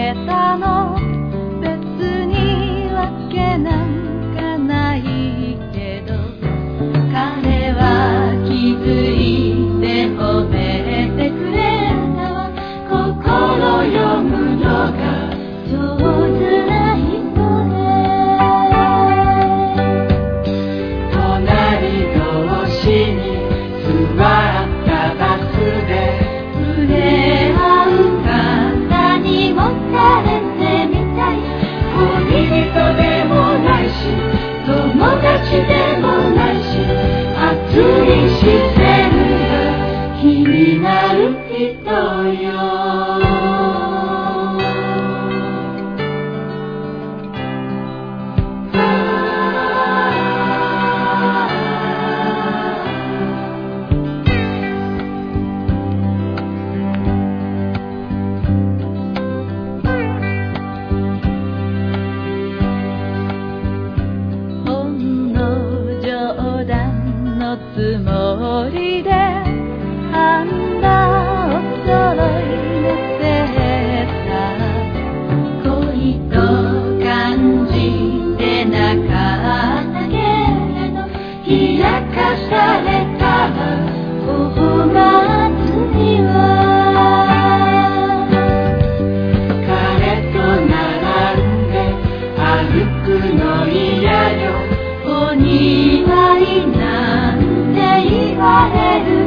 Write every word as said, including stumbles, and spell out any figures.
けたの。別にわけなんかないけど、彼は気づいて褒めてくれたわ。心読むのが上手な人で、隣同士に座ったバスで触れ合う方にもされてみたい。恋人でもないし友達でもないし、熱い視線が気になる人よ。つもりであんなお揃いのせた恋と感じてなかったけれど、冷やかされたお祭りは彼と並んで歩くの嫌よ。お庭にな言われる